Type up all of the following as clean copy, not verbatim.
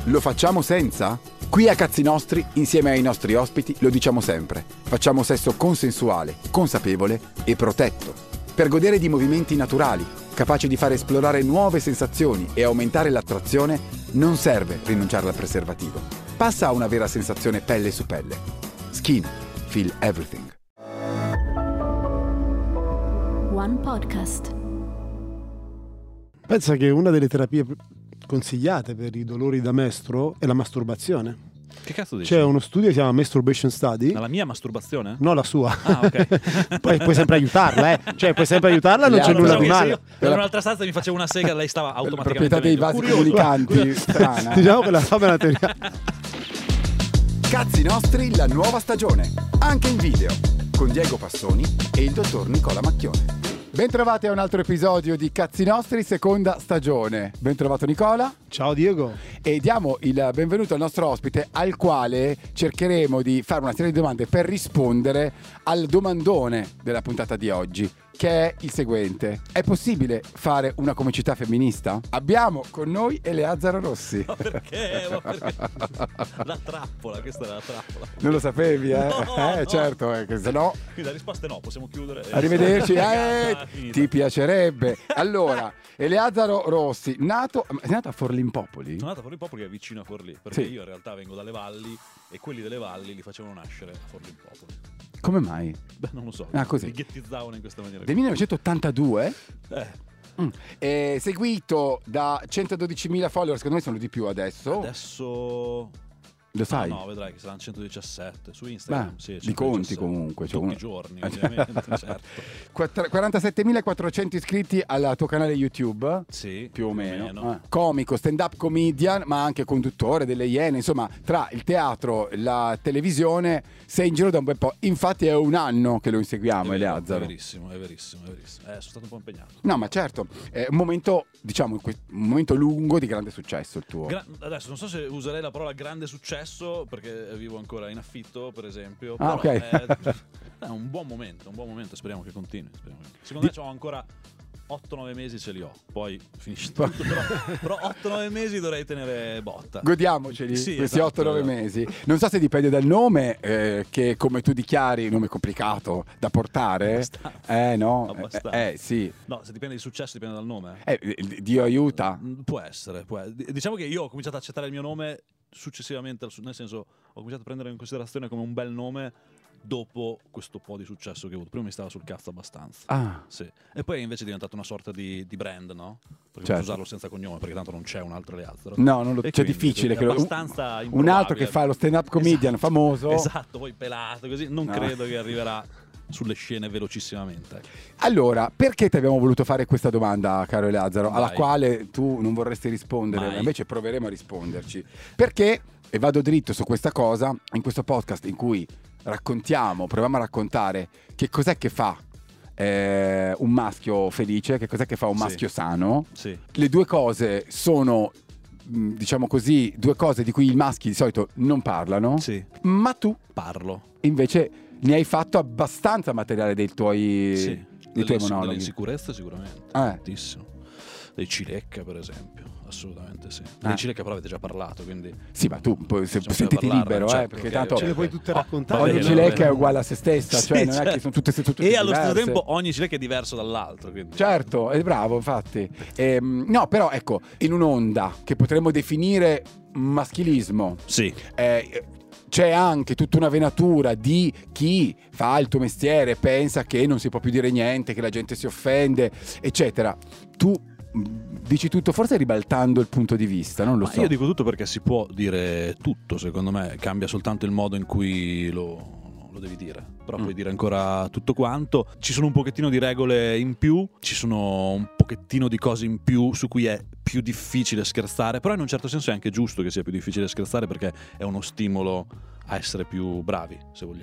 Lo facciamo senza? Qui a Cazzi Nostri, insieme ai nostri ospiti, lo diciamo sempre. Facciamo sesso consensuale, consapevole e protetto. Per godere di movimenti naturali, capaci di far esplorare nuove sensazioni e aumentare l'attrazione, non serve rinunciare al preservativo. Passa a una vera sensazione pelle su pelle. Skin. Feel everything. One Podcast. Pensa che una delle terapie consigliate per i dolori da mestro è la masturbazione. Che cazzo dici? C'è uno studio che si chiama Masturbation Study. La mia masturbazione? No, la sua. Ah, ok. Puoi sempre aiutarla, Cioè, puoi sempre aiutarla, non c'è nulla di male. Io in un'altra stanza mi facevo una sega, lei stava automaticamente. La proprietà dei vasi comunicanti, strana. Diciamo che la roba è una teoria. Cazzi Nostri, la nuova stagione. Anche in video. Con Diego Passoni e il dottor Nicola Macchione. Bentrovati a un altro episodio di Cazzi Nostri, seconda stagione. Bentrovato Nicola. Ciao Diego. E diamo il benvenuto al nostro ospite, al quale cercheremo di fare una serie di domande per rispondere al domandone della puntata di oggi, che è il seguente: è possibile fare una comicità femminista? Abbiamo con noi Eleazaro Rossi. Ma perché? La trappola, questa era la trappola. Non lo sapevi, eh? No. Certo, che se no... Quindi la risposta è no, possiamo chiudere. Arrivederci, ti piacerebbe. Allora, Eleazaro Rossi, è nato a Forlimpopoli? Sono nato a Forlimpopoli, che è vicino a Forlì, perché Sì. io in realtà vengo dalle valli e quelli delle valli li facevano nascere a Forlimpopoli. Come mai? Beh, non lo so. Così. Li ghettizzavano in questa maniera. Del 1982? Eh, Seguito da 112.000 follower, secondo me sono di più adesso. adesso... Lo sai? No, vedrai che saranno 117 su Instagram. Beh, Sì, li conti 117. comunque. Tutti i giorni, ovviamente, certo. 47.400 iscritti al tuo canale YouTube. Sì, Più o meno. Comico, stand-up comedian, ma anche conduttore delle Iene. Insomma, tra il teatro e la televisione sei in giro da un bel po'. Infatti è un anno che lo inseguiamo, Eleazaro. È verissimo. Sono stato un po' impegnato. No, ma certo, è un momento, diciamo, un momento lungo di grande successo il tuo. Adesso non so se userei la parola grande successo, perché vivo ancora in affitto, per esempio. Ah, però ok. è un buon momento, speriamo che continui. Secondo me ho ancora 8-9 mesi, ce li ho, poi finisce tutto, però 8-9 mesi dovrei tenere botta. Godiamoceli, Sì, questi esatto, 8-9 esatto. mesi. Non so se dipende dal nome, che come tu dichiari, nome complicato da portare. Abbastanza. No? Abbastanza. Sì. No, se dipende dal successo, dipende dal nome. Dio aiuta. Può essere. Diciamo che io ho cominciato ad accettare il mio nome successivamente, nel senso, ho cominciato a prendere in considerazione come un bel nome dopo questo po' di successo che ho avuto. Prima mi stava sul cazzo abbastanza. Ah, Sì. E poi invece è diventato una sorta di brand, no? Perché Certo. posso usarlo senza cognome, perché tanto non c'è un altro Eleazaro. no, non lo, E c'è quindi difficile. è Che abbastanza un improbabile. altro che fa lo stand-up comedian famoso. Esatto, poi pelato così, non No. credo che arriverà sulle scene velocissimamente. Allora, perché ti abbiamo voluto fare questa domanda, caro Eleazaro, alla Vai. quale tu non vorresti rispondere, Mai. ma invece proveremo a risponderci. Perché, e vado dritto su questa cosa, in questo podcast in cui proviamo a raccontare che cos'è che fa un maschio felice, che cos'è che fa un Sì. maschio sano. Sì. Le due cose sono, diciamo così, due cose di cui i maschi di solito non parlano, Sì. ma tu Parlo. invece ne hai fatto abbastanza materiale dei tuoi, Sì. dei tuoi Delle monologhi. insicurezze sicuramente. Tantissimo. Dei Cilecca, per esempio. Assolutamente sì. Dei Cilecca però avete già parlato, quindi... Sì, ma tu poi Possiamo sentiti parlarne, libero, certo, perché ok, tanto Ce le ok. puoi tutte Oh, raccontare. va ogni bene, cilecca va bene. è uguale a se stessa, Sì, cioè non è certo. che sono tutte E allo stesso diverse. tempo ogni Cilecca è diverso dall'altro, quindi... Certo, è bravo, infatti. No, però ecco, in un'onda che potremmo definire maschilismo, Sì. c'è anche tutta una venatura di chi fa il tuo mestiere, pensa che non si può più dire niente, che la gente si offende, eccetera. Tu dici tutto, forse ribaltando il punto di vista, non lo so. Io dico tutto perché si può dire tutto, secondo me, cambia soltanto il modo in cui lo devi dire, però puoi dire ancora tutto quanto. Ci sono un pochettino di regole in più, ci sono un pochettino di cose in più su cui è più difficile scherzare, però in un certo senso è anche giusto che sia più difficile scherzare, perché è uno stimolo a essere più bravi, se vogliamo.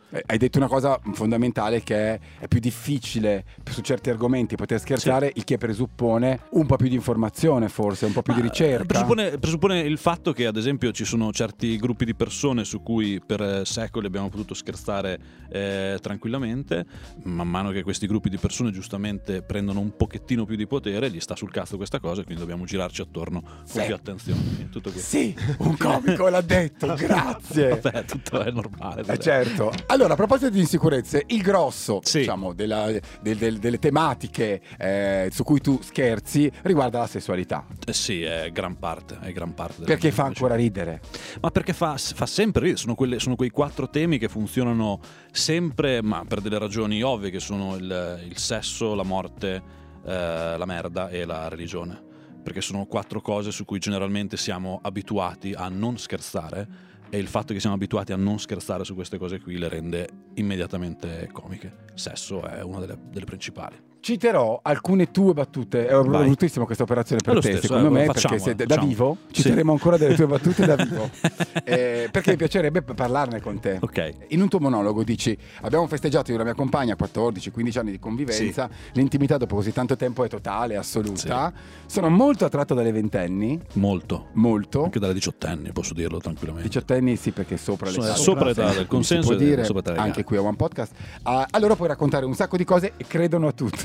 Hai detto una cosa fondamentale, che è più difficile su certi argomenti poter scherzare, il che presuppone un po' più di informazione, forse un po' più di ricerca. Presuppone il fatto che ad esempio ci sono certi gruppi di persone su cui per secoli abbiamo potuto scherzare tranquillamente. Man mano che questi gruppi di persone giustamente prendono un pochettino più di potere, gli sta sul cazzo questa cosa, quindi dobbiamo girarci attorno con più attenzione. Tutto qui. Sì, un comico l'ha detto, grazie. Vabbè, tutto è normale. Certo. Allora, a proposito di insicurezze, il grosso, sì, diciamo, delle tematiche su cui tu scherzi riguarda la sessualità. Sì, è gran parte. Perché fa ancora ridere? Ma perché fa sempre ridere. Sono quei 4 temi che funzionano sempre, ma per delle ragioni ovvie, che sono il sesso, la morte, la merda e la religione. Perché sono 4 cose su cui generalmente siamo abituati a non scherzare, e il fatto che siamo abituati a non scherzare su queste cose qui le rende immediatamente comiche. Sesso è una delle principali. Citerò alcune tue battute. È bruttissima questa operazione per te, stesso, secondo me, facciamo, perché da vivo citeremo ancora delle tue battute da vivo. Perché mi piacerebbe parlarne con te. Ok. In un tuo monologo dici: abbiamo festeggiato io e la mia compagna 14-15 anni di convivenza, l'intimità dopo così tanto tempo è totale, assoluta. Sono molto attratto dalle ventenni. Molto. Anche dalle 18enni, posso dirlo tranquillamente. 18enni sì, perché sopra l'età. Sopra l'età del consenso, si può dire, sopra l'età anche qui a One Podcast. Allora puoi raccontare un sacco di cose e credono a tutto.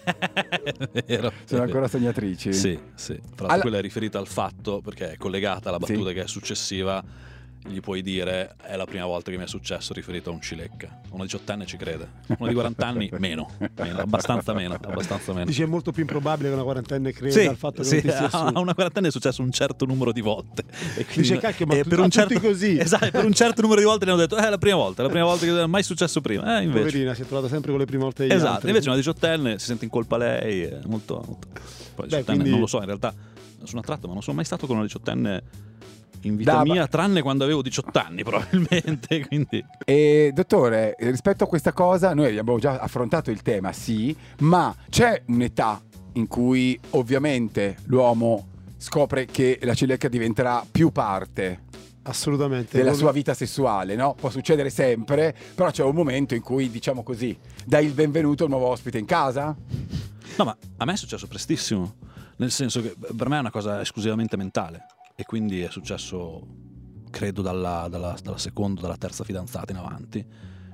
È vero. Sono ancora sognatrici. Sì. Tra l'altro quella è riferita al fatto, perché è collegata alla battuta che è successiva. Gli puoi dire: è la prima volta che mi è successo, riferito a un cilecca. Una 18enne ci crede, una di 40 anni meno, abbastanza meno. Dici è molto più improbabile che una quarantenne creda al fatto che non ti sia su. A una quarantenne è successo un certo numero di volte. E quindi, dice cacchio, ma per un certo così. Esatto, per un certo numero di volte ne hanno detto: è la prima volta che non è mai successo prima. Invece. Poverina, si è trovata sempre con le prime volte degli altri. Invece una 18enne si sente in colpa lei, è molto. Poi 18enne, quindi... non lo so, in realtà sono attratto, ma non sono mai stato con una 18enne in vita mia, tranne quando avevo 18 anni probabilmente. Quindi. E dottore, rispetto a questa cosa, noi abbiamo già affrontato il tema, sì, ma c'è un'età in cui ovviamente l'uomo scopre che la cilecca diventerà più parte assolutamente della sua vita sessuale, no? Può succedere sempre, però c'è un momento in cui, diciamo così, dai il benvenuto al nuovo ospite in casa? No, ma a me è successo prestissimo, nel senso che per me è una cosa esclusivamente mentale. E quindi è successo, credo, dalla seconda, dalla terza fidanzata in avanti.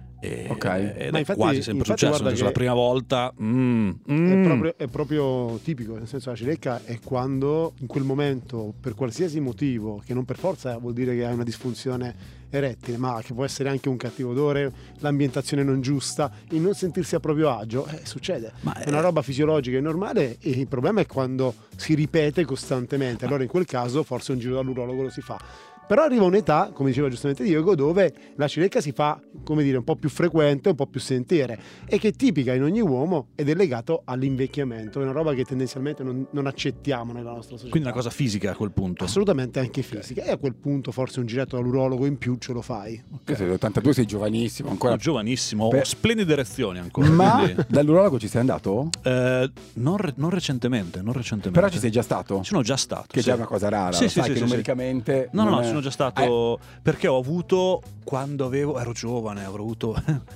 Ed è quasi sempre successo. Nel senso, la prima volta È proprio tipico. Nel senso, la cilecca è quando in quel momento, per qualsiasi motivo, che non per forza vuol dire che hai una disfunzione erettile, ma che può essere anche un cattivo odore, l'ambientazione non giusta, il non sentirsi a proprio agio, succede. È una roba fisiologica e normale, e il problema è quando si ripete costantemente. Allora in quel caso forse un giro dall'urologo lo si fa. Però arriva un'età, come diceva giustamente Diego, dove la cilecca si fa, come dire, un po' più frequente, un po' più sentire, e che è tipica in ogni uomo ed è legato all'invecchiamento. È una roba che tendenzialmente non accettiamo nella nostra società. Quindi una cosa fisica a quel punto. Assolutamente anche fisica. E a quel punto forse un giretto dall'urologo in più ce lo fai. L'82 sei giovanissimo, ancora giovanissimo, ho splendide erezioni ancora. Ma quindi... dall'urologo ci sei andato? Non recentemente. Però ci sei già stato? Ci sono già stato. Che è già una cosa rara, sai che numericamente... No, sono già stato perché ho avuto, quando ero giovane, avrò avuto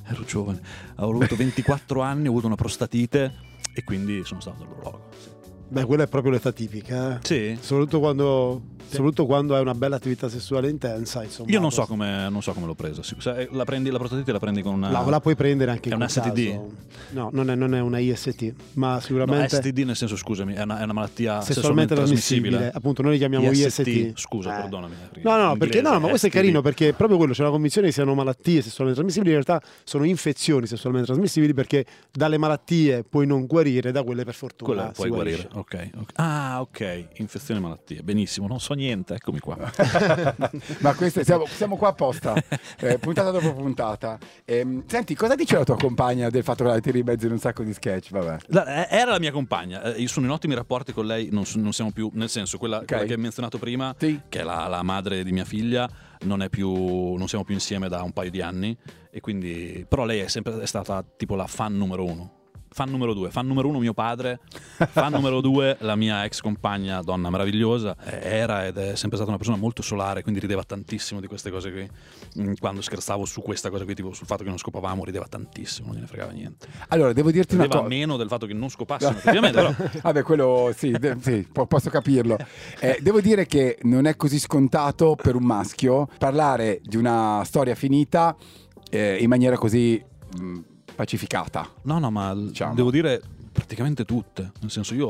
24 anni, ho avuto una prostatite e quindi sono stato all'urologo. Beh, quella è proprio l'età tipica, Sì. Soprattutto quando hai una bella attività sessuale intensa, insomma. Io non so come l'ho presa. La prostatite la prendi con una... La puoi prendere anche in un STD? Caso. No, non è una IST, ma sicuramente... No, STD nel senso, scusami, è una malattia sessualmente trasmissibile. Appunto, noi li chiamiamo IST. Scusa, perdonami. No, perché ma questo è carino, perché proprio quello, c'è una convinzione che siano malattie sessualmente trasmissibili, in realtà sono infezioni sessualmente trasmissibili, perché dalle malattie puoi non guarire, da quelle per fortuna quelle puoi guarire. Ok. Ok, infezioni e malattie. Benissimo, non so niente, eccomi qua. Ma siamo qua apposta, puntata dopo puntata. Senti, cosa dice la tua compagna del fatto che ti eri in mezzo in un sacco di sketch? Vabbè. Era la mia compagna. Io sono in ottimi rapporti con lei, non siamo più, nel senso, quella che hai menzionato prima, sì, che è la madre di mia figlia, non siamo più insieme da un paio di anni, e quindi, però lei è stata tipo la fan numero 1. fan numero 2, fan numero 1 mio padre, fan numero 2 la mia ex compagna, donna meravigliosa, era ed è sempre stata una persona molto solare, quindi rideva tantissimo di queste cose qui. Quando scherzavo su questa cosa qui, tipo sul fatto che non scopavamo, rideva tantissimo, non gliene fregava niente. Allora, devo dirti una cosa. Meno del fatto che non scopassimo, effettivamente, però. Vabbè, quello sì, posso capirlo. Devo dire che non è così scontato per un maschio parlare di una storia finita in maniera così pacificata. No, ma diciamo. Devo dire praticamente tutte. Nel senso, io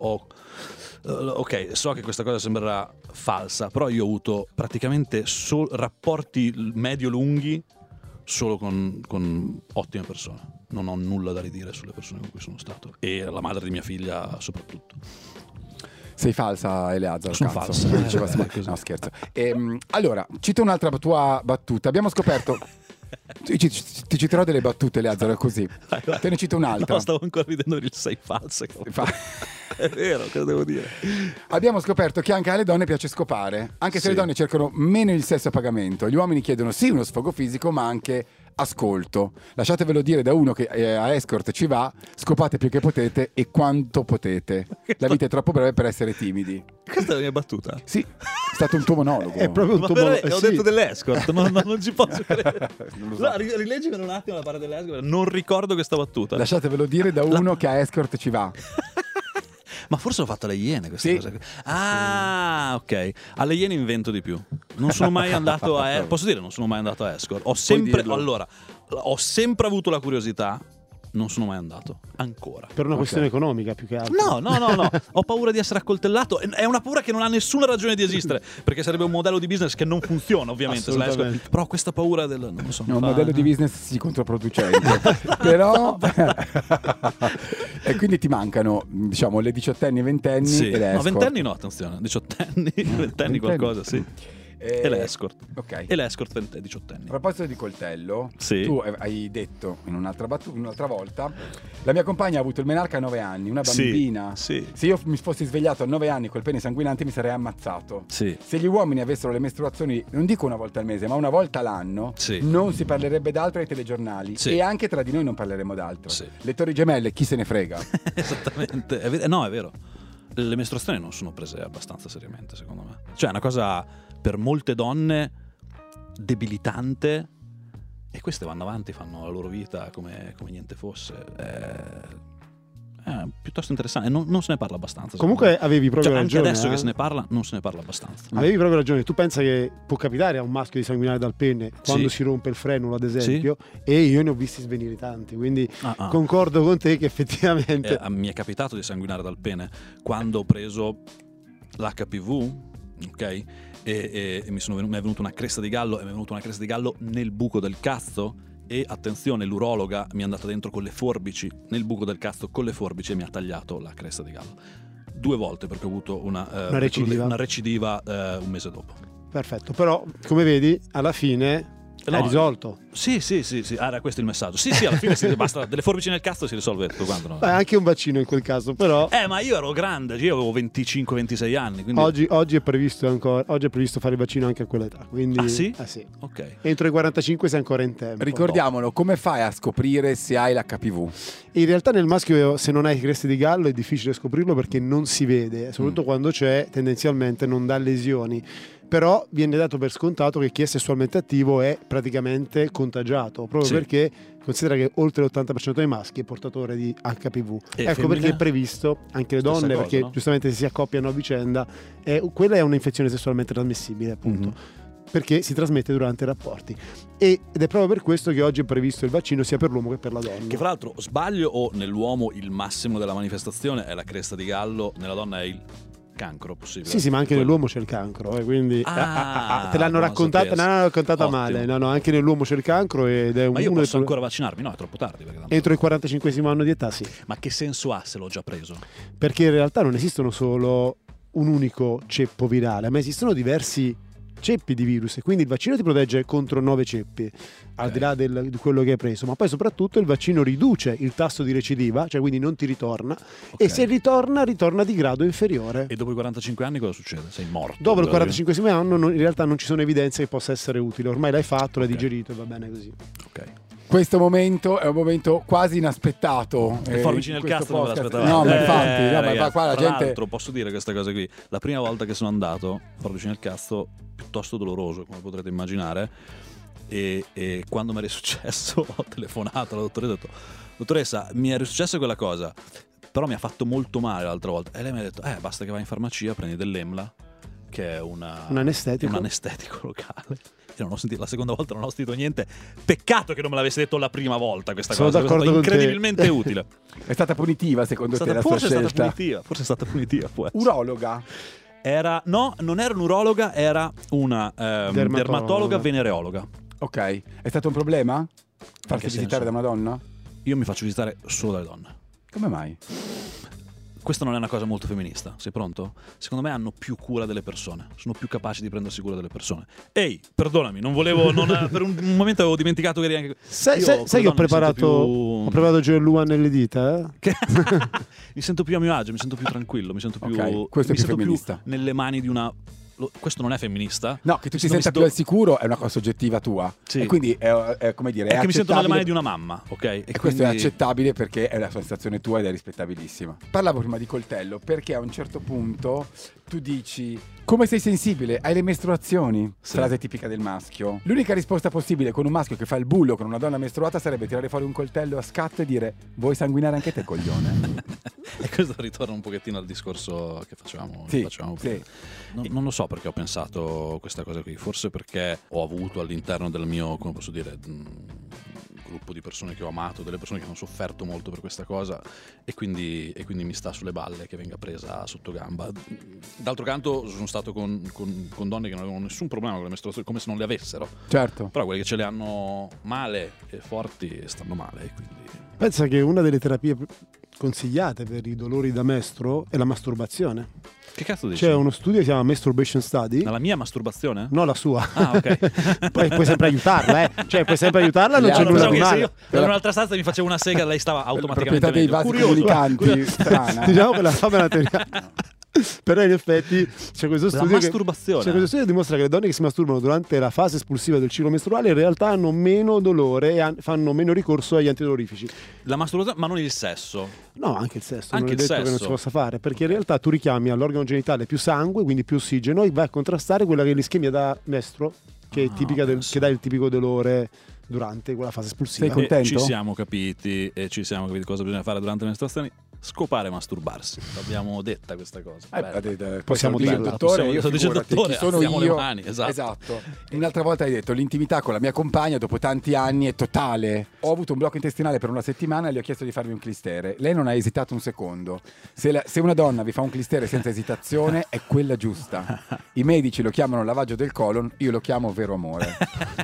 ok, so che questa cosa sembrerà falsa, però io ho avuto praticamente rapporti medio-lunghi solo con ottime persone. Non ho nulla da ridire sulle persone con cui sono stato. E la madre di mia figlia soprattutto. Sei falsa, Eleazar? Sono falsa. No, scherzo. Allora, cito un'altra tua battuta. Abbiamo scoperto... Ti citerò delle battute, Eleazar, così. Vai. Te ne cito un'altra. No, stavo ancora ridendo il sei falsa. È vero, cosa devo dire? Abbiamo scoperto che anche alle donne piace scopare, anche se Sì. le donne cercano meno il sesso a pagamento. Gli uomini chiedono sì uno sfogo fisico, ma anche ascolto. Lasciatevelo dire da uno che a escort ci va: scopate più che potete e quanto potete. La vita è troppo breve per essere timidi. Questa è la mia battuta. Sì, è stato un tuo monologo. È proprio un Ma tuo veramente, monologo. ho detto dell'escort, non ci posso credere. Non lo so. No, rileggimelo un attimo la parte dell'escort, non ricordo questa battuta. Lasciatevelo dire da uno che a escort ci va. Ma forse l'ho fatto alle Iene questa Sì. cosa qui. Ah, ok. Alle Iene invento di più. Non sono mai andato a posso dire, non sono mai andato a escort. Ho sempre avuto la curiosità. Non sono mai andato ancora. Per una questione economica più che altro. No. Ho paura di essere accoltellato. È una paura che non ha nessuna ragione di esistere, perché sarebbe un modello di business che non funziona, ovviamente. Assolutamente. Però questa paura del non so, È un modello di business sì controproducente. Però e quindi ti mancano, diciamo, le diciottenni e ventenni sì. e le No, escort. ventenni no, attenzione, diciottenni, ventenni qualcosa, sì. E l'escort. Ok. E l'escort 18enni. A proposito di coltello, Sì. tu hai detto in un'altra volta: la mia compagna ha avuto il menarca a 9 anni, una Sì, bambina. sì. Se io mi fossi svegliato a 9 anni col pene sanguinante mi sarei ammazzato. Sì. Se gli uomini avessero le mestruazioni, non dico una volta al mese, ma una volta l'anno, Sì. non si parlerebbe d'altro ai telegiornali. Sì. E anche tra di noi non parleremo d'altro. Sì. Le torri gemelle, chi se ne frega? Esattamente. No, è vero. Le mestruazioni non sono prese abbastanza seriamente, secondo me. Cioè, è una cosa per molte donne debilitante, e queste vanno avanti, fanno la loro vita come niente fosse. È piuttosto interessante. Non se ne parla abbastanza. Comunque avevi proprio anche ragione. adesso che se ne parla, non se ne parla abbastanza. Avevi proprio ragione. Tu pensa che può capitare a un maschio di sanguinare dal pene quando si rompe il frenulo, ad esempio, e io ne ho visti svenire tanti, quindi concordo con te che effettivamente mi è capitato di sanguinare dal pene quando ho preso l'HPV, ok? E mi è venuta una cresta di gallo, e mi è venuta una cresta di gallo nel buco del cazzo. E attenzione, l'urologa mi è andata dentro con le forbici nel buco del cazzo con le forbici e mi ha tagliato la cresta di gallo 2 volte, perché ho avuto una recidiva un mese dopo. perfetto. Però come vedi alla fine è risolto. Sì. Era questo il messaggio. Sì, alla fine basta delle forbici nel cazzo, si risolve tutto quanto. No? Anche un vaccino in quel caso, però. Ma io ero grande, io avevo 25-26 anni. Quindi... Oggi è previsto fare il vaccino anche a quell'età. Quindi, ah sì? Sì. Ok. Entro i 45 sei ancora in tempo. Ricordiamolo, come fai a scoprire se hai l'HPV? In realtà nel maschio, se non hai creste di gallo, è difficile scoprirlo perché non si vede, soprattutto quando c'è, tendenzialmente non dà lesioni. Però viene dato per scontato che chi è sessualmente attivo è praticamente contagiato, proprio perché considera che oltre l'80% dei maschi è portatore di HPV. Ecco perché è previsto anche le donne, cosa, perché no? giustamente se si accoppiano a vicenda, quella è un'infezione sessualmente trasmissibile, appunto. Perché si trasmette durante i rapporti, ed è proprio per questo che oggi è previsto il vaccino sia per l'uomo che per la donna. Che fra l'altro, sbaglio o nell'uomo il massimo della manifestazione è la cresta di gallo, nella donna è il cancro possibile? Sì, ma anche nell'uomo c'è il cancro, quindi te l'hanno raccontata male. No, anche nell'uomo c'è il cancro ed è ma io posso ancora vaccinarmi? No, è troppo tardi. Entro il 45esimo anno di età, sì. Ma che senso ha se l'ho già preso? Perché in realtà non esistono solo un unico ceppo virale, ma esistono diversi ceppi di virus, e quindi il vaccino ti protegge contro 9 ceppi, al di là di quello che hai preso, ma poi soprattutto il vaccino riduce il tasso di recidiva, cioè quindi non ti ritorna, e se ritorna di grado inferiore. E dopo i 45 anni cosa succede? Sei morto? Dopo il 45esimo anno in realtà non ci sono evidenze che possa essere utile, ormai l'hai fatto, l'hai digerito e va bene così. Ok. Questo momento è un momento quasi inaspettato. Le forbici nel cazzo non me l'aspettavo. No, ma infatti, no, ragazzi, ma qua la tra gente... l'altro posso dire questa cosa qui. La prima volta che sono andato, forbici nel cazzo, piuttosto doloroso, come potrete immaginare. E quando mi è successo ho telefonato alla dottoressa e ho detto: dottoressa, mi è risuccesso quella cosa, però mi ha fatto molto male l'altra volta. E lei mi ha detto: basta che vai in farmacia, prendi dell'Emla, che è un anestetico locale. E non ho sentito, la seconda volta non ho sentito niente. Peccato che non me l'avesse detto la prima volta questa Sono cosa. d'accordo è con incredibilmente utile. È stata punitiva secondo te la sua Forse scelta? forse è stata punitiva. Può essere. Urologa? No, non era un'urologa, era una dermatologa venereologa. Ok, è stato un problema? Farsi senso? visitare da una donna? Io mi faccio visitare solo dalle donne. Come mai? Questa non è una cosa molto femminista, sei pronto? Secondo me hanno più cura delle persone, sono più capaci di prendersi cura delle persone. Ehi, perdonami, non volevo, per un momento avevo dimenticato che eri anche... Sai che ho preparato Gel nelle dita? Mi sento più a mio agio, mi sento più tranquillo, mi sento più... Ok, questo è più femminista. Nelle mani di una... Questo non è femminista. No, che tu ti senta più al sicuro è una cosa soggettiva tua. Sì. E quindi è come dire, è che accettabile. mi sento nelle mani di una mamma, ok? E questo quindi... è accettabile perché è la sensazione tua ed è rispettabilissima. Parlavo prima di coltello perché a un certo punto tu dici: come sei sensibile? Hai le mestruazioni? Sì. Frase tipica del maschio. L'unica risposta possibile con un maschio che fa il bullo con una donna mestruata sarebbe tirare fuori un coltello a scatto e dire: vuoi sanguinare anche te, coglione? E questo ritorna un pochettino al discorso che facevamo Sì, prima. sì. Non lo so perché ho pensato questa cosa qui, forse perché ho avuto all'interno del mio, come posso dire, gruppo di persone che ho amato, delle persone che hanno sofferto molto per questa cosa, e quindi mi sta sulle balle che venga presa sotto gamba. D'altro canto sono stato con donne che non avevano nessun problema con le mestruazioni, come se non le avessero. Certo. Però quelle che ce le hanno male e forti stanno male, e quindi... Pensa che una delle terapie consigliate per i dolori da mestro è la masturbazione. Che cazzo dici? C'è uno studio che si chiama Masturbation Study. La mia masturbazione? No, la sua. Ah, ok. Puoi sempre aiutarla, Cioè, puoi sempre aiutarla, non c'è No, nulla pensavo di che male. Io da un'altra stanza mi facevo una sega, lei stava automaticamente proprietà dei meglio. vasi Curioso. comunicanti strana. Diciamo che la fama è una teoria. Però in effetti c'è questo studio masturbazione. c'è questo studio che dimostra che le donne che si masturbano durante la fase espulsiva del ciclo mestruale in realtà hanno meno dolore e fanno meno ricorso agli antidolorifici. La masturbazione, ma non il sesso. No, anche il sesso, Anche non è il detto che non sesso. si possa fare, perché in realtà tu richiami all'organo genitale più sangue, quindi più ossigeno, e vai a contrastare quella che è l'ischemia da mestro, che è tipica che dà il tipico dolore durante quella fase espulsiva. Sei contento? Ci siamo capiti cosa bisogna fare durante le mestruazioni. Scopare e masturbarsi. L'abbiamo detta questa cosa. Possiamo dire il dirla. dottore, io Lo dice il figurati, dottore, chi sono alziamo le io? mani, esatto. Un'altra volta hai detto: l'intimità con la mia compagna dopo tanti anni è totale. Ho avuto un blocco intestinale per una settimana e le ho chiesto di farmi un clistere. Lei non ha esitato un secondo. Se una donna vi fa un clistere senza esitazione è quella giusta. I medici lo chiamano lavaggio del colon, io lo chiamo vero amore.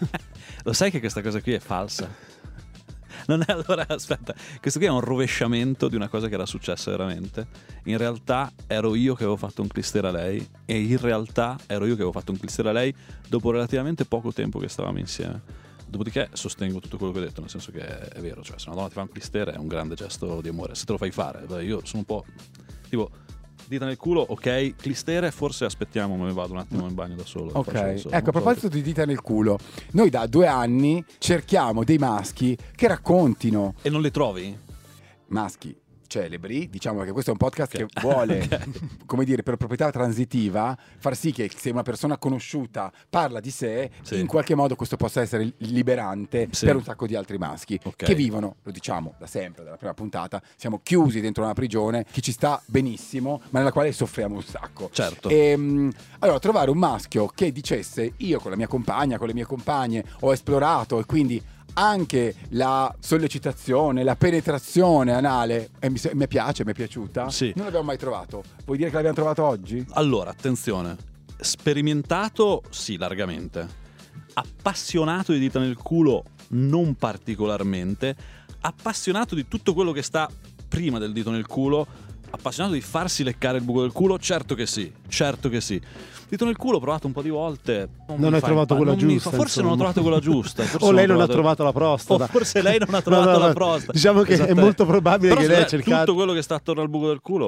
Lo sai che questa cosa qui è falsa? Non è, allora, aspetta, questo qui è un rovesciamento di una cosa che era successa veramente. In realtà ero io che avevo fatto un clistere a lei, e in realtà ero io che avevo fatto un clistere a lei dopo relativamente poco tempo che stavamo insieme. Dopodiché sostengo tutto quello che ho detto, nel senso che è vero, cioè se una donna ti fa un clistere è un grande gesto di amore, se te lo fai fare. Io sono un po' tipo dita nel culo, ok, clistere, forse aspettiamo, me ne vado un attimo in bagno da solo. Ok, da solo, ecco, a proposito di dita nel culo, noi da 2 anni cerchiamo dei maschi che raccontino. E non le trovi? Maschi celebri, diciamo che questo è un podcast che vuole, come dire, per proprietà transitiva, far sì che se una persona conosciuta parla di sé, Sì. in qualche modo questo possa essere liberante Sì. per un sacco di altri maschi Ok. che vivono, lo diciamo da sempre, dalla prima puntata, siamo chiusi dentro una prigione che ci sta benissimo, ma nella quale soffriamo un sacco. Certo. Allora, trovare un maschio che dicesse: io con la mia compagna, con le mie compagne ho esplorato, e quindi anche la sollecitazione, la penetrazione anale mi piace, mi è piaciuta. Sì. Non l'abbiamo mai trovato. Vuoi dire che l'abbiamo trovato oggi? Allora, attenzione, sperimentato sì, largamente. Appassionato di dita nel culo non particolarmente. Appassionato di tutto quello che sta prima del dito nel culo. Appassionato di farsi leccare il buco del culo? Certo che sì, certo che sì. Dito nel culo ho provato un po' di volte. Non hai trovato quella giusta, Forse non ho insomma. trovato quella giusta. forse O lei non ha trovato la prostata. O forse lei non ha trovato la prostata. Diciamo che è Esattamente. molto probabile Però che lei ha tutto cercato. quello che sta attorno al buco del culo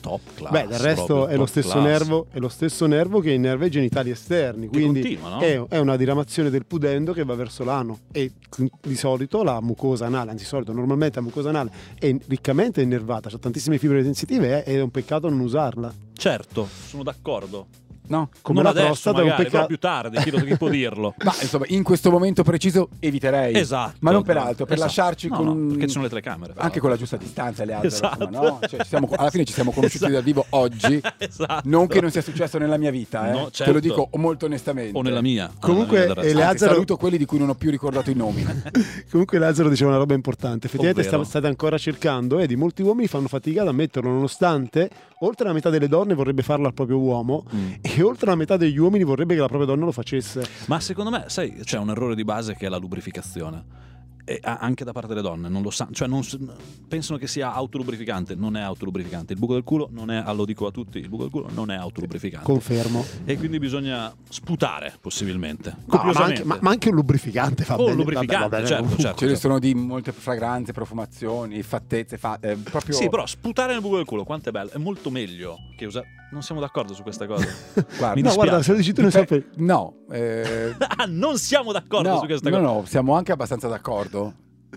top class. Beh, del resto proprio è lo top stesso class. nervo, è lo stesso nervo che innerva i genitali esterni, quindi continua, no? è una diramazione del pudendo che va verso l'ano, e di solito la mucosa anale, anzi normalmente la mucosa anale è riccamente innervata, c'ha tantissime fibre sensitive, ed è un peccato non usarla. Certo, sono d'accordo. No, Come non la adesso, prostata è un magari, però peccato. più tardi, chi può dirlo. ma insomma in questo momento preciso eviterei. Esatto. Ma non per altro, per Esatto. lasciarci No, con no, perché ci sono le telecamere. però. anche con la giusta distanza le altre, Esatto. insomma, no? Cioè, alla fine ci siamo conosciuti Esatto. dal vivo oggi. Esatto. Non che non sia successo nella mia vita, No, te certo. lo dico molto onestamente. O nella mia. Comunque, nella mia del resto. le- Anzi, Lazzaro- saluto quelli di cui non ho più ricordato i nomi. Comunque Lazzaro diceva una roba importante, effettivamente Ovvero? state ancora cercando, e di molti uomini fanno fatica ad ammetterlo, nonostante oltre la metà delle donne vorrebbe farlo al proprio uomo e oltre la metà degli uomini vorrebbe che la propria donna lo facesse. Ma secondo me, sai, c'è un errore di base che è la lubrificazione. E anche da parte delle donne non lo sanno, cioè pensano che sia autolubrificante. Non è autolubrificante. Il buco del culo non è, lo dico a tutti, il buco del culo non è autolubrificante. Confermo. E quindi bisogna sputare possibilmente. No, ma, copiosamente. ma anche un lubrificante fa Oh, bene. lubrificante, va bene. certo. Ce ne sono di molte fragranze, profumazioni, fattezze, proprio... Sì, però sputare nel buco del culo quanto è bello, è molto meglio che usare. Non siamo d'accordo su questa cosa. Guarda, Mi No, dispiace. guarda, se lo dici tu ne sappi. No, Ah, non siamo d'accordo su questa cosa. no, siamo anche abbastanza d'accordo.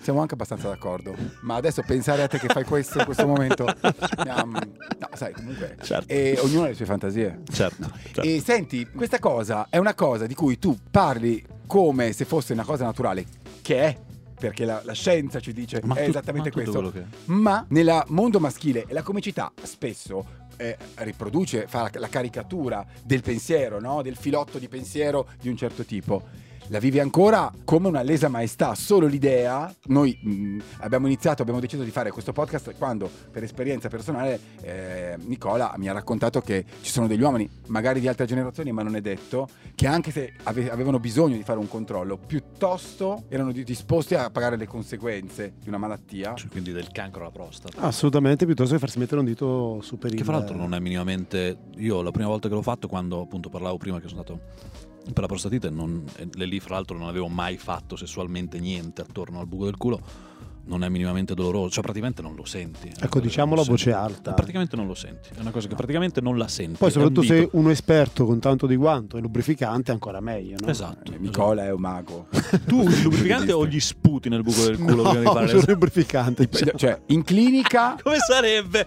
Ma adesso pensare a te che fai questo in questo momento, no, sai, comunque, Certo. e ognuno ha le sue fantasie. Certo. E senti, questa cosa è una cosa di cui tu parli come se fosse una cosa naturale, che è, perché la scienza ci dice Ma è tu- esattamente ma tutto questo. quello che è. Ma nel mondo maschile la comicità spesso riproduce, fa la caricatura del pensiero, no? Del filotto di pensiero di un certo tipo. La vivi ancora come una lesa maestà. Solo l'idea, noi abbiamo deciso di fare questo podcast quando, per esperienza personale, Nicola mi ha raccontato che ci sono degli uomini, magari di altre generazioni, ma non è detto, che anche se avevano bisogno di fare un controllo, piuttosto erano disposti a pagare le conseguenze di una malattia. Cioè, quindi del cancro alla prostata. Assolutamente, piuttosto che farsi mettere un dito su per Che il... fra l'altro non è minimamente. Io la prima volta che l'ho fatto, quando appunto parlavo prima che sono stato per la prostatite, e lì fra l'altro non avevo mai fatto sessualmente niente attorno al buco del culo, non è minimamente doloroso, cioè praticamente non lo senti. Ecco, diciamolo a voce alta. Praticamente non lo senti, è una cosa che praticamente non la senti. Poi è soprattutto un se dito. uno esperto con tanto di guanto e lubrificante ancora meglio, no? Esatto. Nicola è un mago. Tu il lubrificante o gli sputi nel buco del culo prima di No, fare sul le... lubrificante. Cioè, in clinica Come sarebbe?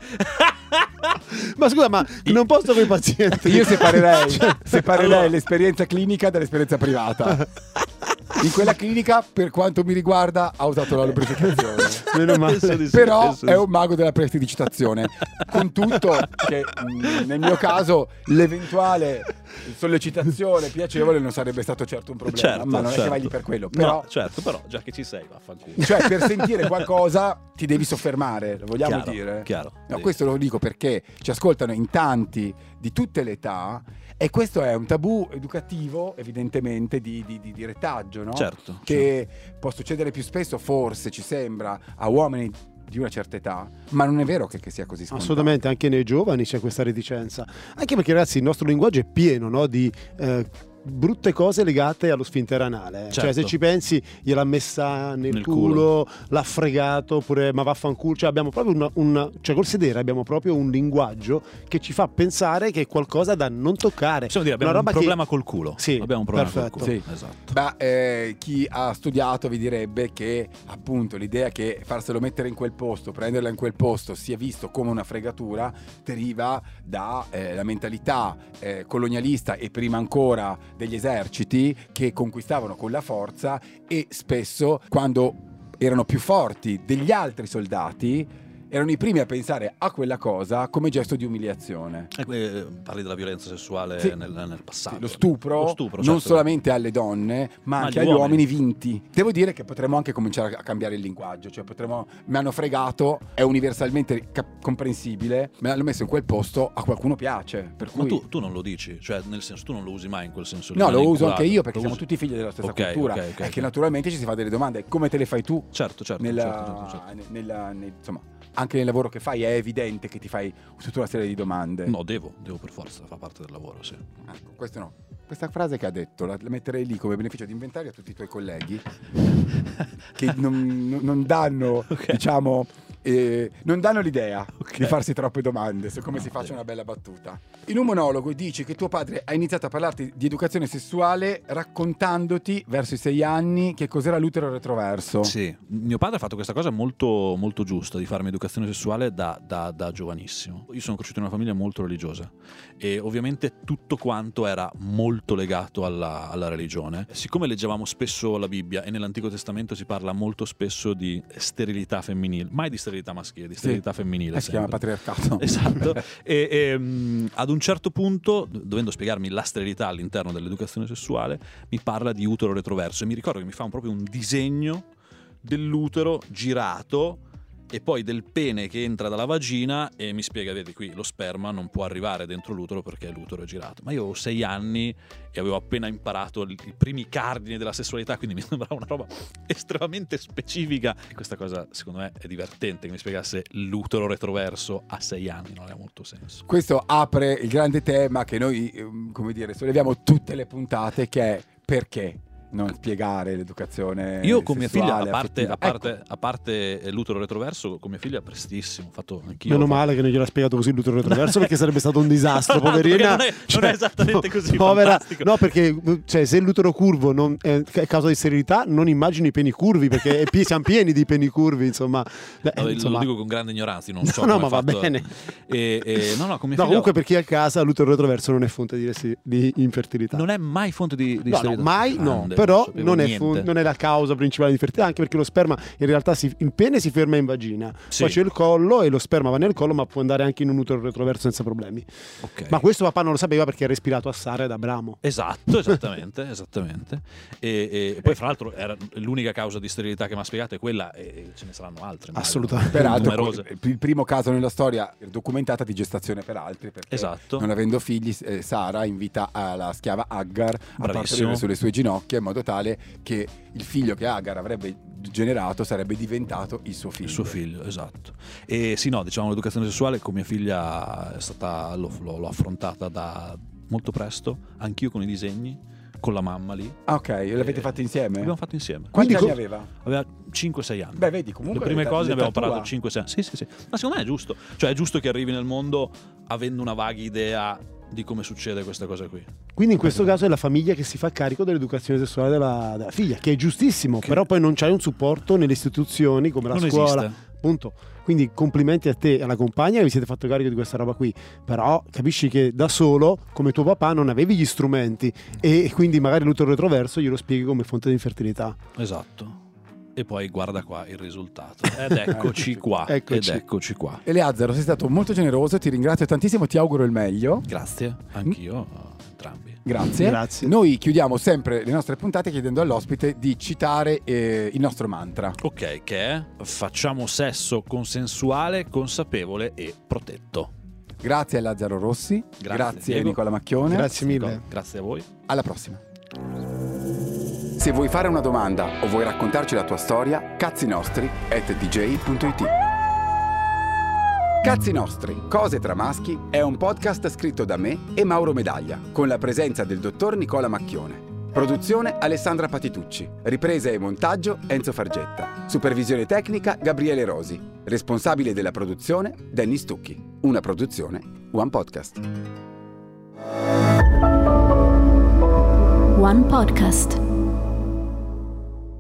Ma scusa, ma non posso con i pazienti. io separerei Allora- l'esperienza clinica dall'esperienza privata. In quella clinica, per quanto mi riguarda, ha usato la lubrificazione. Meno male. Penso di sì, Però penso di è sì. un mago della prestidigitazione. Con tutto che nel mio caso l'eventuale sollecitazione piacevole non sarebbe stato certo un problema. Certo, ma non è che certo. vai lì per quello. No, Però, certo, però già che ci sei, vaffanculo. cioè, per sentire qualcosa ti devi soffermare, lo vogliamo Chiaro, dire? chiaro. No, Sì. questo lo dico perché ci ascoltano in tanti di tutte le età. E questo è un tabù educativo, evidentemente, di retaggio, no? Certo, Che può succedere più spesso, forse, ci sembra, a uomini di una certa età, ma non è vero che sia così scontato. Assolutamente, anche nei giovani c'è questa reticenza. Anche perché, ragazzi, il nostro linguaggio è pieno, no, di brutte cose legate allo sfintere anale. Certo. Cioè, se ci pensi, gliel'ha messa nel Nel culo, l'ha fregato, oppure ma vaffanculo. Cioè, abbiamo proprio cioè, col sedere abbiamo proprio un linguaggio che ci fa pensare che è qualcosa da non toccare. Possiamo dire, abbiamo Una un roba problema col culo. Sì, abbiamo un problema perfetto. col culo. Sì. Esatto. Ma chi ha studiato vi direbbe che appunto l'idea che farselo mettere in quel posto, prenderla in quel posto sia visto come una fregatura deriva da la mentalità colonialista e prima ancora degli eserciti che conquistavano con la forza e spesso quando erano più forti degli altri soldati erano i primi a pensare a quella cosa come gesto di umiliazione. Parli della violenza sessuale Sì. nel passato. Lo stupro, non non solamente alle donne, ma anche agli agli uomini. uomini vinti. Devo dire che potremmo anche cominciare a cambiare il linguaggio, cioè mi hanno fregato, è universalmente comprensibile, me l'hanno messo in quel posto, a qualcuno piace, per Ma cui... tu non lo dici, cioè nel senso tu non lo usi mai in quel senso. No, lo rimani uso inculato. anche io perché Lo siamo usi. tutti figli della stessa Ok, cultura ok, ok, e ok. che naturalmente ci si fa delle domande, come te le fai tu? Certo, certo. Insomma, anche nel lavoro che fai è evidente che ti fai tutta una serie di domande. No, devo per forza, fa parte del lavoro, sì. Ecco, questo no. Questa frase che ha detto la metterei lì come beneficio di inventario a tutti i tuoi colleghi che non danno, Ok. diciamo, non danno l'idea di farsi troppe domande su come si faccia una bella battuta. In un monologo dici che tuo padre ha iniziato a parlarti di educazione sessuale raccontandoti verso i 6 anni che cos'era l'utero retroverso. Sì, mio padre ha fatto questa cosa molto, molto giusta, di farmi educazione sessuale da giovanissimo. Io sono cresciuto in una famiglia molto religiosa e ovviamente tutto quanto era molto legato alla religione. Siccome leggevamo spesso la Bibbia e nell'Antico Testamento si parla molto spesso di sterilità femminile, mai di sterilità maschile, di sterilità femminile. Si chiama patriarcato. Esatto. e ad un certo punto, dovendo spiegarmi la sterilità all'interno dell'educazione sessuale, mi parla di utero retroverso e mi ricordo che mi fa proprio un disegno dell'utero girato e poi del pene che entra dalla vagina e mi spiega, vedi qui lo sperma non può arrivare dentro l'utero perché l'utero è girato. Ma io avevo 6 anni e avevo appena imparato i primi cardini della sessualità, quindi mi sembrava una roba estremamente specifica. E questa cosa secondo me è divertente, che mi spiegasse l'utero retroverso a 6 anni, non ha molto senso. Questo apre il grande tema che noi, come dire, solleviamo tutte le puntate, che è perché non spiegare l'educazione. Io con mia figlia, affettiva. a parte l'utero retroverso, con mia figlia prestissimo, fatto anch'io. Meno male che non gliel'ha spiegato così l'utero retroverso, perché sarebbe stato un disastro, poverina. Non è esattamente così, povera. fantastico. No, perché se l'utero curvo non è causa di sterilità, non immagini i peni curvi, perché siamo pieni di peni curvi, insomma. Lo dico con grande ignoranza, non so no, come ma va fatto. bene. No, con mia figlia. Comunque per chi è a casa l'utero retroverso non è fonte di infertilità. Non è mai fonte di no, sterilità. mai no, Grande, però non non è la causa principale di infertilità, anche perché lo sperma in realtà il pene si ferma in vagina, sì. Poi c'è il collo e lo sperma va nel collo, ma può andare anche in un utero retroverso senza problemi. Okay. Ma questo papà non lo sapeva perché ha respirato a Sara ed Abramo. Esatto, esattamente. E poi fra l'altro era l'unica causa di sterilità che mi ha spiegato è quella, e ce ne saranno altre. Assolutamente. Peraltro il primo caso nella storia documentata di gestazione per altri, perché esatto. non avendo figli Sara invita la schiava Aggar a partorire sulle sue ginocchia, in modo tale che il figlio che Agar avrebbe generato sarebbe diventato il suo figlio. Il suo figlio, esatto. E sì, no, diciamo l'educazione sessuale con mia figlia è stata, l'ho affrontata da molto presto, anch'io con i disegni, con la mamma lì. Ah, ok, l'avete fatto insieme? L'abbiamo fatto insieme. Quanti anni aveva? Aveva 5-6 anni. Beh, vedi, comunque le prime cose ne abbiamo tua. parlato 5-6 anni. Sì. Ma secondo me è giusto. Cioè è giusto che arrivi nel mondo avendo una vaga idea di come succede questa cosa qui. Quindi in questo caso è la famiglia che si fa carico dell'educazione sessuale della figlia, che è giustissimo, però poi non c'hai un supporto nelle istituzioni come la scuola. Esiste. Appunto. Quindi complimenti a te e alla compagna che vi siete fatto carico di questa roba qui, però capisci che da solo, come tuo papà, non avevi gli strumenti e quindi magari l'utero retroverso glielo spieghi come fonte di infertilità. Esatto. E poi guarda qua il risultato. Ed eccoci qua. Eccoci qua. Eleazzaro, sei stato molto generoso, ti ringrazio tantissimo, ti auguro il meglio. Grazie, anch'io, entrambi. Grazie. Noi chiudiamo sempre le nostre puntate chiedendo all'ospite di citare il nostro mantra. Ok, che è: facciamo sesso consensuale, consapevole e protetto. Grazie a Lazzaro Rossi. Grazie a Nicola Macchione. Grazie mille. Grazie a voi. Alla prossima. Se vuoi fare una domanda o vuoi raccontarci la tua storia, cazzinosstri@dj.it. Cazzi Nostri, cose tra maschi è un podcast scritto da me e Mauro Medaglia, con la presenza del dottor Nicola Macchione. Produzione Alessandra Patitucci, ripresa e montaggio Enzo Fargetta, supervisione tecnica Gabriele Rosi, responsabile della produzione Danny Stucchi, una produzione One Podcast. One Podcast.